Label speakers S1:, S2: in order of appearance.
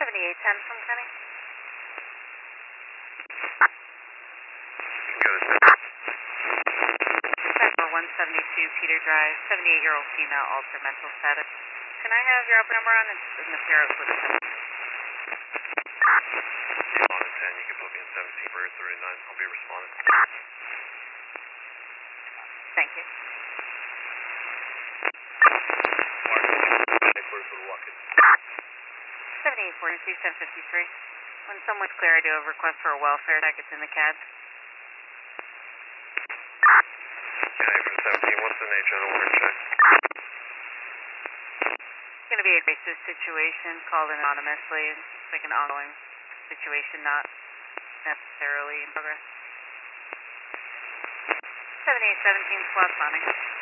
S1: 7810 from Kenny.
S2: Go to
S1: 172 Peter Drive, 78-year-old female, altered mental status. Can I have your upper number on? It's in the pair with the 7.
S2: on 10, you can put me in 17 for 39. I'll be responding.
S1: Thank you.
S2: Mark, for the walk-in.
S1: 7842 1053. When someone's clear, I do a request for a welfare check. It's in the CAD.
S2: Okay, from 17, what's the nature of the water check?
S1: It's going to be a crisis situation, called anonymously. It's like an ongoing situation, not necessarily in progress. 7817, SWAT Sonic.